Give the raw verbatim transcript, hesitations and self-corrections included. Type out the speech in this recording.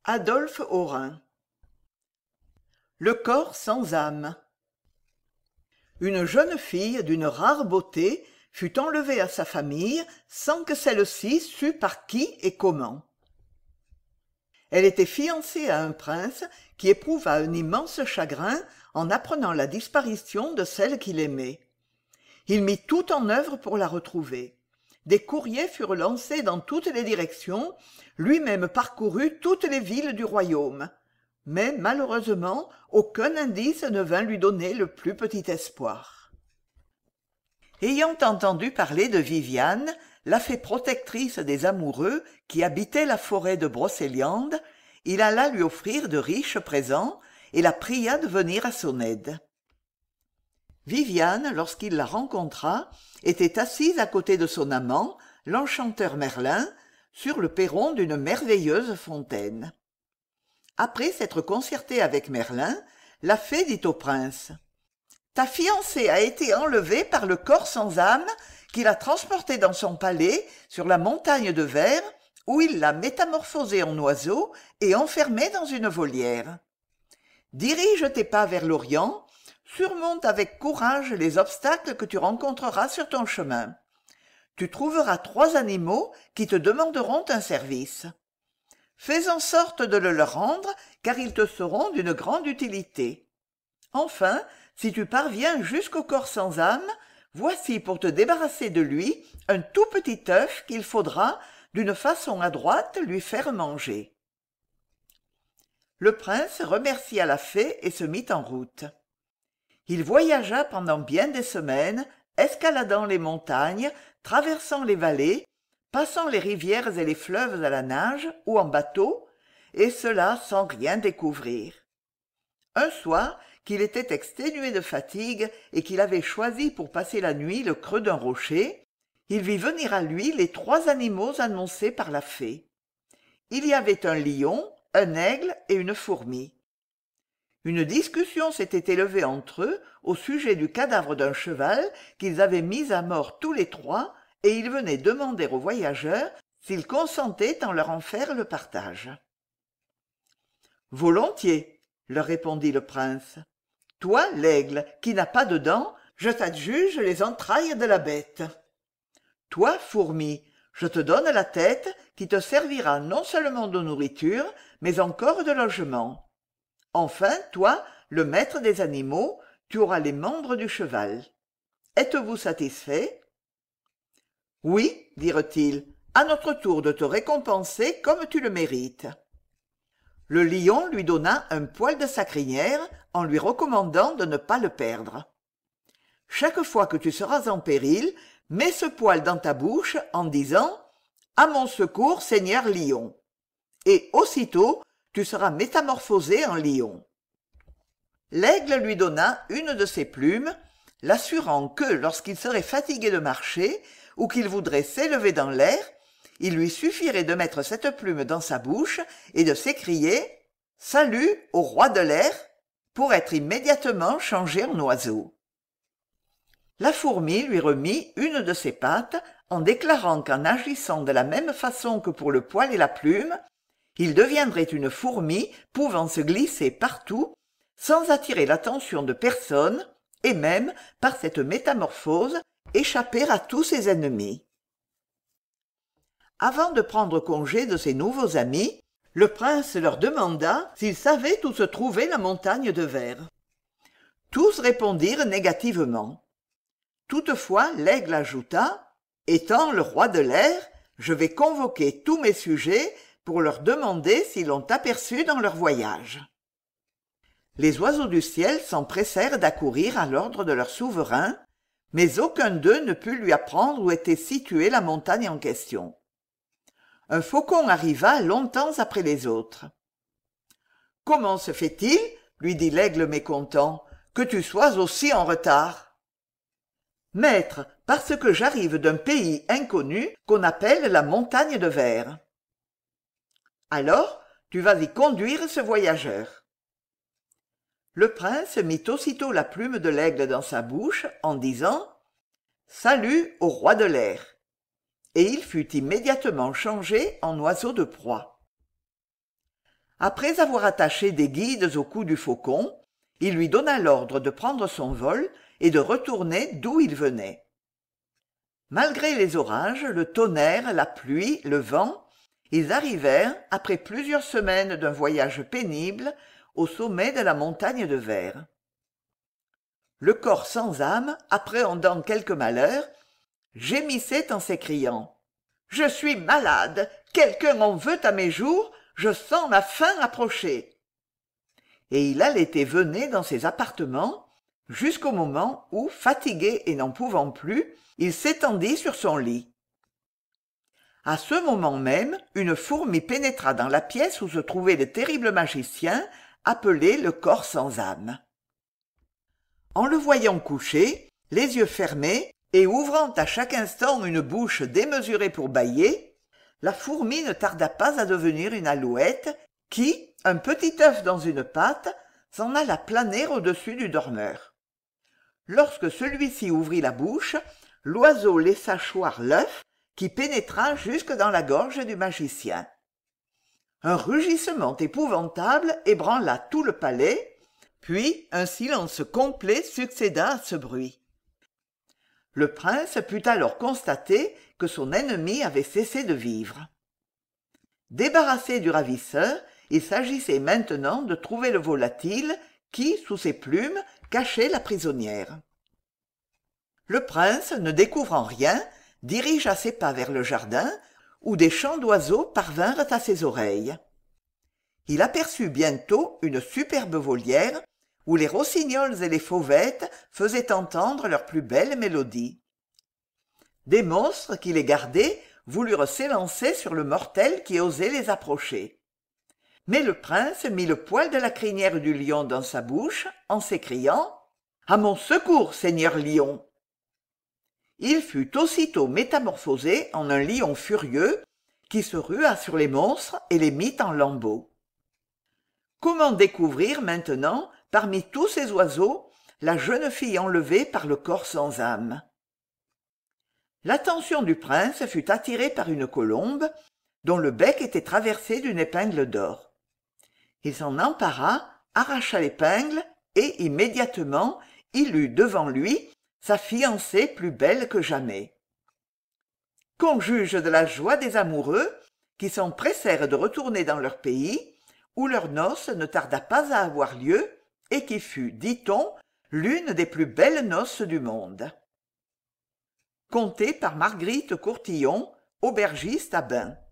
Adolphe Haurin. Le corps sans âme. Une jeune fille d'une rare beauté fut enlevée à sa famille sans que celle-ci sût par qui et comment. Elle était fiancée à un prince qui éprouva un immense chagrin en apprenant la disparition de celle qu'il aimait. Il mit tout en œuvre pour la retrouver. Des courriers furent lancés dans toutes les directions, lui-même parcourut toutes les villes du royaume. Mais malheureusement, aucun indice ne vint lui donner le plus petit espoir. Ayant entendu parler de Viviane, la fée protectrice des amoureux qui habitait la forêt de Brocéliande, il alla lui offrir de riches présents et la pria de venir à son aide. Viviane, lorsqu'il la rencontra, était assise à côté de son amant, l'enchanteur Merlin, sur le perron d'une merveilleuse fontaine. Après s'être concertée avec Merlin, la fée dit au prince « Ta fiancée a été enlevée par le corps sans âme qui l'a transportée dans son palais sur la montagne de verre où il l'a métamorphosée en oiseau et enfermée dans une volière. Dirige tes pas vers l'Orient, surmonte avec courage les obstacles que tu rencontreras sur ton chemin. Tu trouveras trois animaux qui te demanderont un service. Fais en sorte de le leur rendre, car ils te seront d'une grande utilité. Enfin, si tu parviens jusqu'au corps sans âme, voici pour te débarrasser de lui un tout petit œuf qu'il faudra, d'une façon adroite, lui faire manger. » Le prince remercia la fée et se mit en route. Il voyagea pendant bien des semaines, escaladant les montagnes, traversant les vallées, passant les rivières et les fleuves à la nage ou en bateau, et cela sans rien découvrir. Un soir, qu'il était exténué de fatigue et qu'il avait choisi pour passer la nuit le creux d'un rocher, il vit venir à lui les trois animaux annoncés par la fée. Il y avait un lion, un aigle et une fourmi. Une discussion s'était élevée entre eux au sujet du cadavre d'un cheval qu'ils avaient mis à mort tous les trois, et ils venaient demander aux voyageurs s'ils consentaient en leur en faire le partage. « Volontiers, » leur répondit le prince. « Toi, l'aigle, qui n'as pas de dents, je t'adjuge les entrailles de la bête. Toi, fourmi, je te donne la tête qui te servira non seulement de nourriture, mais encore de logement. Enfin, toi, le maître des animaux, tu auras les membres du cheval. Êtes-vous satisfait ?»« Oui, dirent-ils, à notre tour de te récompenser comme tu le mérites. » Le lion lui donna un poil de sa crinière en lui recommandant de ne pas le perdre. « Chaque fois que tu seras en péril, mets ce poil dans ta bouche en disant « À mon secours, seigneur lion !» et aussitôt tu seras métamorphosé en lion. L'aigle lui donna une de ses plumes, l'assurant que, lorsqu'il serait fatigué de marcher ou qu'il voudrait s'élever dans l'air, il lui suffirait de mettre cette plume dans sa bouche et de s'écrier « Salut au roi de l'air !» pour être immédiatement changé en oiseau. La fourmi lui remit une de ses pattes en déclarant qu'en agissant de la même façon que pour le poil et la plume, il deviendrait une fourmi pouvant se glisser partout, sans attirer l'attention de personne, et même, par cette métamorphose, échapper à tous ses ennemis. Avant de prendre congé de ses nouveaux amis, le prince leur demanda s'ils savaient où se trouvait la montagne de verre. Tous répondirent négativement. Toutefois, l'aigle ajouta « Étant le roi de l'air, je vais convoquer tous mes sujets pour leur demander s'ils l'ont aperçu dans leur voyage. » Les oiseaux du ciel s'empressèrent d'accourir à l'ordre de leur souverain, mais aucun d'eux ne put lui apprendre où était située la montagne en question. Un faucon arriva longtemps après les autres. « Comment se fait-il, lui dit l'aigle mécontent, que tu sois aussi en retard ? » « Maître, parce que j'arrive d'un pays inconnu qu'on appelle la montagne de verre. »« Alors, tu vas y conduire ce voyageur. » Le prince mit aussitôt la plume de l'aigle dans sa bouche en disant « Salut au roi de l'air !» et il fut immédiatement changé en oiseau de proie. Après avoir attaché des guides au cou du faucon, il lui donna l'ordre de prendre son vol et de retourner d'où il venait. Malgré les orages, le tonnerre, la pluie, le vent, ils arrivèrent, après plusieurs semaines d'un voyage pénible, au sommet de la montagne de verre. Le corps sans âme, appréhendant quelque malheur, gémissait en s'écriant « Je suis malade, quelqu'un en veut à mes jours, je sens ma fin approcher !» Et il allait et venait dans ses appartements, jusqu'au moment où, fatigué et n'en pouvant plus, il s'étendit sur son lit. À ce moment même, une fourmi pénétra dans la pièce où se trouvait le terrible magicien, appelé le corps sans âme. En le voyant couché, les yeux fermés, et ouvrant à chaque instant une bouche démesurée pour bâiller, la fourmi ne tarda pas à devenir une alouette qui, un petit œuf dans une patte, s'en alla planer au-dessus du dormeur. Lorsque celui-ci ouvrit la bouche, l'oiseau laissa choir l'œuf qui pénétra jusque dans la gorge du magicien. Un rugissement épouvantable ébranla tout le palais, puis un silence complet succéda à ce bruit. Le prince put alors constater que son ennemi avait cessé de vivre. Débarrassé du ravisseur, il s'agissait maintenant de trouver le volatile qui, sous ses plumes, cachait la prisonnière. Le prince, ne découvrant rien, dirigea ses pas vers le jardin, où des chants d'oiseaux parvinrent à ses oreilles. Il aperçut bientôt une superbe volière, où les rossignols et les fauvettes faisaient entendre leurs plus belles mélodies. Des monstres qui les gardaient voulurent s'élancer sur le mortel qui osait les approcher. Mais le prince mit le poil de la crinière du lion dans sa bouche, en s'écriant « À mon secours, seigneur lion !» Il fut aussitôt métamorphosé en un lion furieux qui se rua sur les monstres et les mit en lambeaux. Comment découvrir maintenant, parmi tous ces oiseaux, la jeune fille enlevée par le corps sans âme? L'attention du prince fut attirée par une colombe dont le bec était traversé d'une épingle d'or. Il s'en empara, arracha l'épingle et immédiatement il eut devant lui sa fiancée plus belle que jamais. Qu'on juge de la joie des amoureux qui s'empressèrent de retourner dans leur pays, où leur noce ne tarda pas à avoir lieu et qui fut, dit-on, l'une des plus belles noces du monde. Conté par Marguerite Courtillon, aubergiste à Bain.